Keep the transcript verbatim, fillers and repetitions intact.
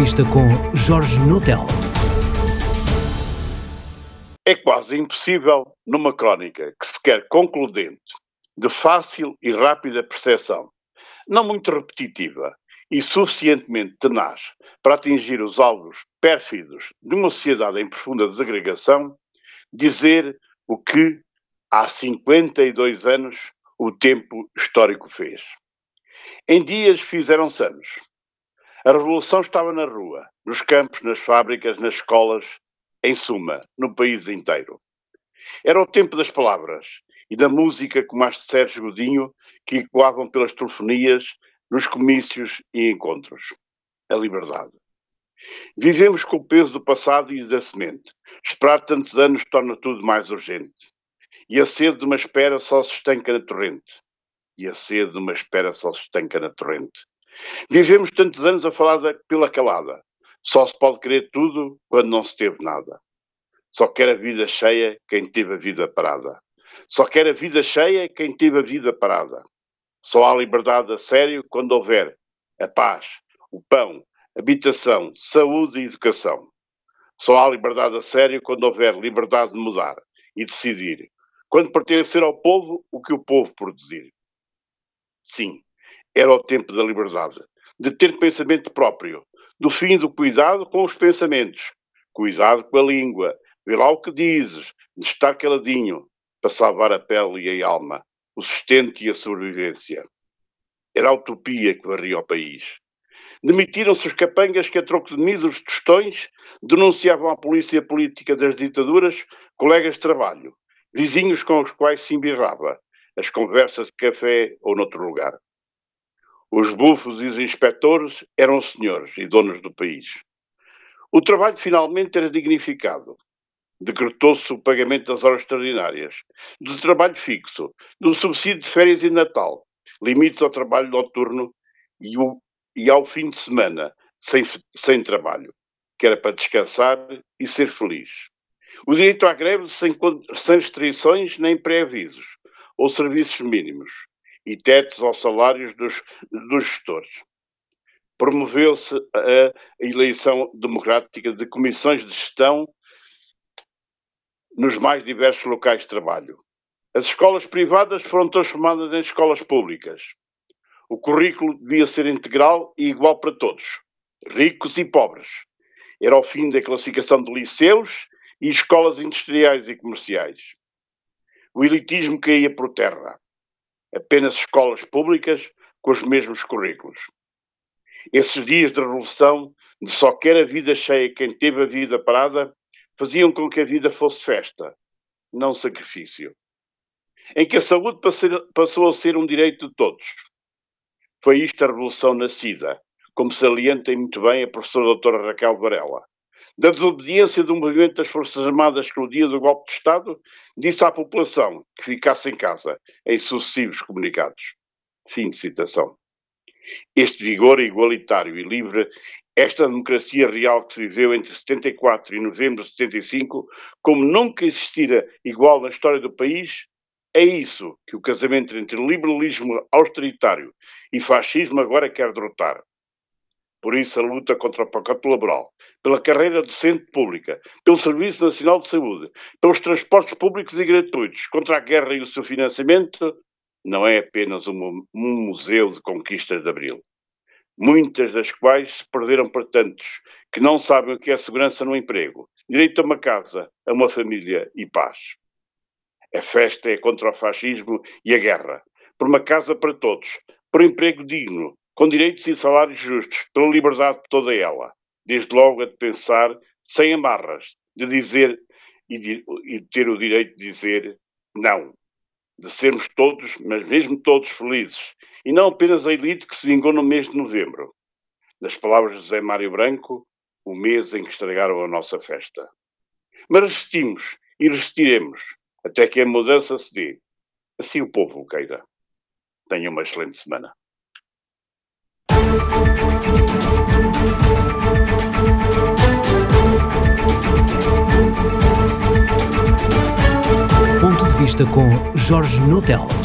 vista com Jorge Nutella. É quase impossível, numa crónica que se quer concludente, de fácil e rápida percepção, não muito repetitiva e suficientemente tenaz para atingir os alvos pérfidos de uma sociedade em profunda desagregação, dizer o que, há cinquenta e dois anos, o tempo histórico fez. Em dias fizeram-se anos. A revolução estava na rua, nos campos, nas fábricas, nas escolas, em suma, no país inteiro. Era o tempo das palavras e da música como as de Sérgio Godinho, que ecoavam pelas telefonias, nos comícios e encontros. A liberdade. Vivemos com o peso do passado e da semente. Esperar tantos anos torna tudo mais urgente. E a sede de uma espera só se estanca na torrente. E a sede de uma espera só se estanca na torrente. Vivemos tantos anos a falar da pila calada. Só se pode querer tudo quando não se teve nada. Só quer a vida cheia quem teve a vida parada. Só quer a vida cheia quem teve a vida parada. Só há liberdade a sério quando houver a paz, o pão, habitação, saúde e educação. Só há liberdade a sério quando houver liberdade de mudar e decidir. Quando pertencer ao povo o que o povo produzir. Sim, era o tempo da liberdade, de ter pensamento próprio, do fim do cuidado com os pensamentos, cuidado com a língua, vê lá o que dizes, de estar caladinho, para salvar a pele e a alma, o sustento e a sobrevivência. Era a utopia que varria o país. Demitiram-se os capangas que, a troco de míseros tostões, denunciavam à polícia política das ditaduras colegas de trabalho, vizinhos com os quais se embirrava, as conversas de café ou noutro lugar. Os bufos e os inspectores eram senhores e donos do país. O trabalho finalmente era dignificado. Decretou-se o pagamento das horas extraordinárias, do trabalho fixo, do subsídio de férias e Natal, limites ao trabalho noturno e, o, e ao fim de semana, sem, sem trabalho, que era para descansar e ser feliz. O direito à greve sem, sem restrições nem pré-avisos, ou serviços mínimos, e tetos aos salários dos, dos gestores. Promoveu-se a eleição democrática de comissões de gestão nos mais diversos locais de trabalho. As escolas privadas foram transformadas em escolas públicas. O currículo devia ser integral e igual para todos, ricos e pobres. Era o fim da classificação de liceus e escolas industriais e comerciais. O elitismo caía por terra. Apenas escolas públicas com os mesmos currículos. Esses dias de revolução, de só quer a vida cheia quem teve a vida parada, faziam com que a vida fosse festa, não sacrifício. Em que a saúde passou a ser um direito de todos. Foi isto a revolução nascida, como salienta muito bem a professora doutora Raquel Varela. Da desobediência do movimento das Forças Armadas que no dia do golpe de Estado disse à população que ficasse em casa, em sucessivos comunicados. Fim de citação. Este vigor igualitário e livre, esta democracia real que se viveu entre setenta e quatro e novembro de setenta e cinco, como nunca existira igual na história do país, é isso que o casamento entre liberalismo austeritário e fascismo agora quer derrotar. Por isso a luta contra o pacote laboral, pela carreira docente pública, pelo Serviço Nacional de Saúde, pelos transportes públicos e gratuitos, contra a guerra e o seu financiamento, não é apenas um, um museu de conquistas de Abril. Muitas das quais se perderam para tantos que não sabem o que é segurança no emprego, direito a uma casa, a uma família e paz. A festa é contra o fascismo e a guerra, por uma casa para todos, por um emprego digno, com direitos e salários justos, pela liberdade de toda ela, desde logo a de pensar sem amarras, de dizer e de, e de ter o direito de dizer não, de sermos todos, mas mesmo todos felizes, e não apenas a elite que se vingou no mês de novembro. Nas palavras de José Mário Branco, o mês em que estragaram a nossa festa. Mas resistimos e resistiremos até que a mudança se dê. Assim o povo o queira. Tenha uma excelente semana. Ponto de vista com Jorge Nutella.